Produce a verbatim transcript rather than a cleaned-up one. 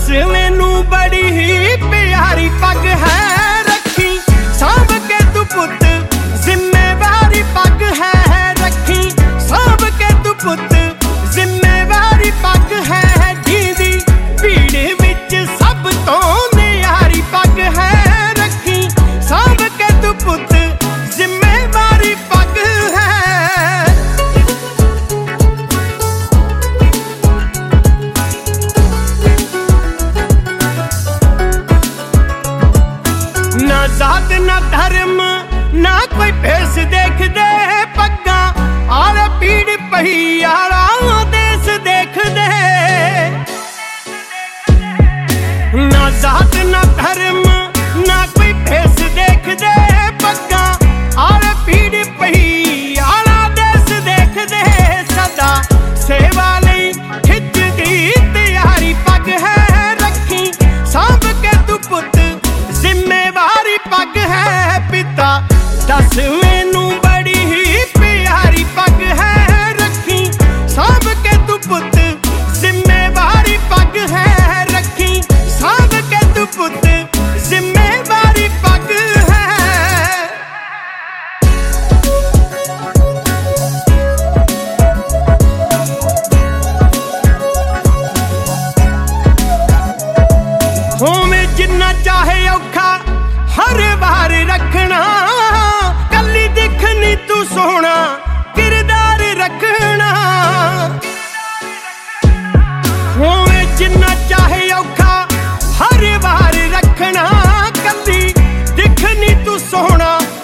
मैनू बड़ी ही प्यारी पग है रखी सांभ के तू पुत जिम्मेवारी पग है रखी सांभ के तू पुत जिम्मेवारी पग है जीदी भीड़ विच सब तो न्यारी पग है रखी सांभ के तू पुत जिम्मेवारी पग है। ना जात ना धर्म ना कोई भेस देख दे पग्गा आले पीड़ पही आला देश देख दे। ना जात ना धर्म ना कोई भेस देख दे पग्गा आले पीड़ पही आला देश देख दे। सदा सेवा लई खिचदी तैयारी पग है रखी सांभ के तू पुत जिम्मेवारी पग है। पिता दस मैनू बड़ी ही प्यारी पग है रखी सांभ के तू पुत जिम्मेवारी पग है रखी सांभ के तू पुत जिम्मेवारी पग है। होवे जिन्ना चाहे औखा हर बार रखना कली दिखनी तू सोहना किरदार रखना। होवे जिन्ना चाहे औखा हर बार रखना कली दिखनी तू सोहना